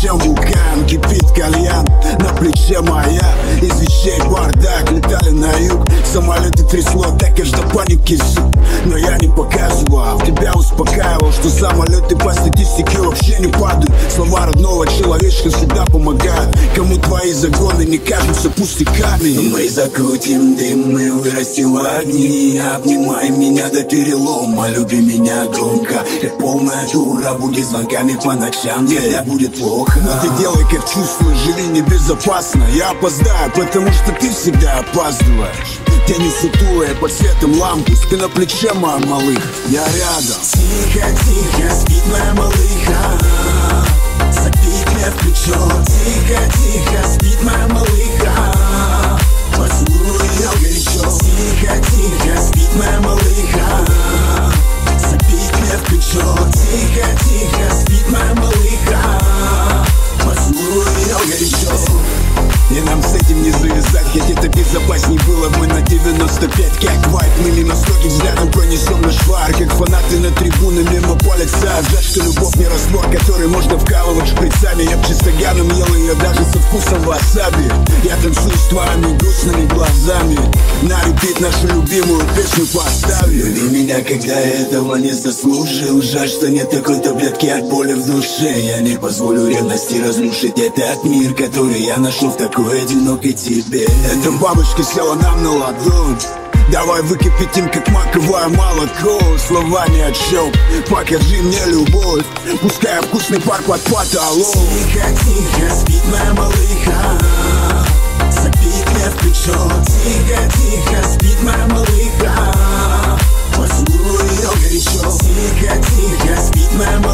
чем вулкан. Кипит кальян на плече моя. Из вещей бардак, летали на юг. Самолеты трясло, так аж до паники сук. Но я не показывал, тебя успокаивал, что самолеты по статистике вообще не падают. Слова родного человечка всегда помогают. Кому твои загоны не кажутся пустяками. Мы закрутим дым, мы вырастим огни. Обнимай меня до перелома, люби меня громко. Как полная дура, буди звонками по ночам, тебе будет плохо. Но ты делай как чувствуешь, живи небезопасно. Я опоздаю, потому что ты всегда опаздываешь. Тени сутулые под светом лампы, спина плече моя малых, я рядом. Тихо, тихо, спит моя малыха. Запить мне в плечо. Тихо, тихо, спит моя малыха. Поцелуй ее горячо. Тихо, тихо, спит моя малыха. Запить мне в плечо. Тихо, тихо, спит моя малыха. Поцелуй ее горячо. И нам с этим не завязать, хоть это безопасней было бы на 95. Как вайп, мы мимо строгим взглядом пронесем наш швар. Как фанаты на трибуны мимо палятся. Жаль, что любовь не раствор, который можно вкалывать шприцами. Я б чистоганом ел ее даже со вкусом васаби. Я танцую с твоими грустными глазами. На репит нашу любимую песню поставь. Люби меня, когда этого не заслужил. Жаль, что нет такой таблетки от боли в душе. Я не позволю ревности разрушить этот мир, который я нашел в такой одинокой тебе. Эта бабочка села нам на ладонь. Давай выкипятим, как маковое молоко. Слова ни о чем, покажи мне любовь. Пускай вкусный пар под потолок. Тихо, тихо, спит моя малыха. Запить мне в плечо. Тихо, тихо, спит моя малыха. Поцелуй ее горячо. Тихо, тихо, спит моя малыха.